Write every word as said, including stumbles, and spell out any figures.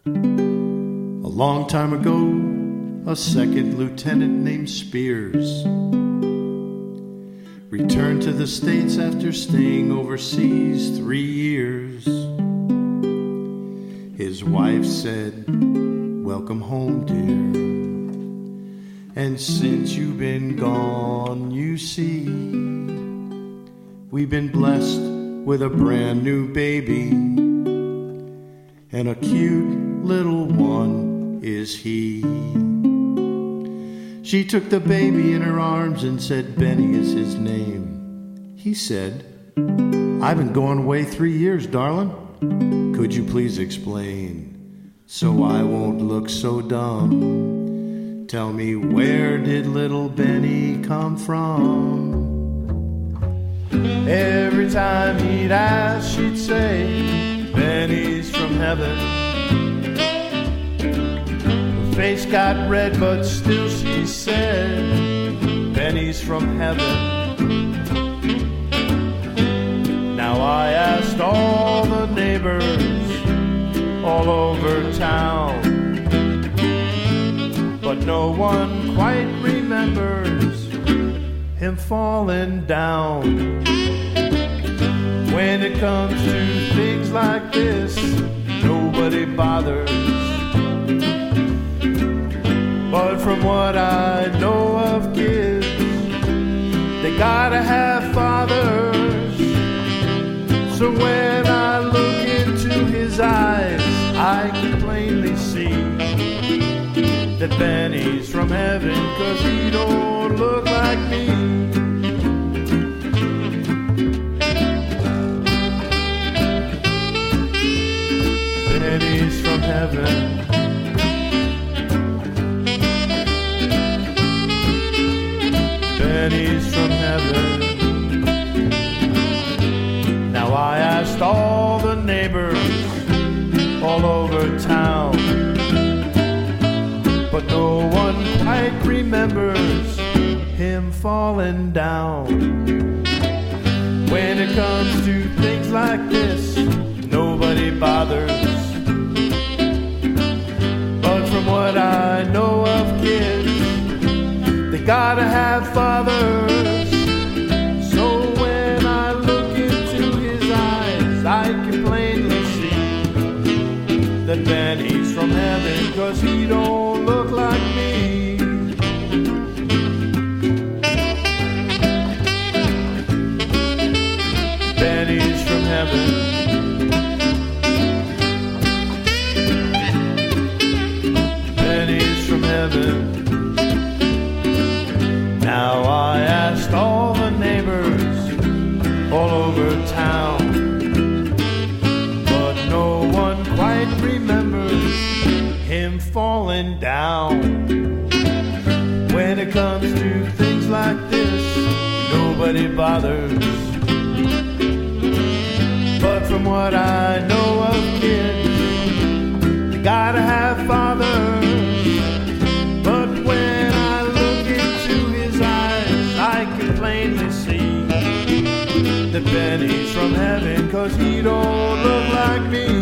A long time ago, a second lieutenant named Spears returned to the States after staying overseas three years. His wife said, "Welcome home, dear. And since you've been gone, you see, we've been blessed with a brand new baby, and a cute little one is he." She took the baby in her arms and said Benny is his name. He said, "I've been going away three years, darling. Could you please explain, so I won't look so dumb? Tell me, where did little Benny come from?" Every time he'd ask, she'd say, "Benny's from heaven." Her face got red, but still she said, "Benny's from heaven." Now I asked all the neighbors all over town, but no one quite remembers him falling down. When it comes to things like this, nobody bothers. But from what I know of kids, they gotta have fathers. So when I look into his eyes, I can plainly see that Benny's from heaven, 'cause he don't look like me. Benny's from heaven. Benny's from heaven. Now I asked all the neighbors all over town, but no one quite remembers him falling down. When it comes to things like this, nobody bothers. But from what I know of kids, they gotta have fathers. So when I look into his eyes, I can plainly see that Benny's from heaven, 'cause he don't look like me. Benny's from heaven. Benny's from heaven. Now I asked all the neighbors all over town, but no one quite remembers him falling down. When it comes to things like this, nobody bothers. But from what I know of kids, they gotta have fathers. But when I look into his eyes, I can plainly see that Benny's from heaven, 'cause he don't look like me.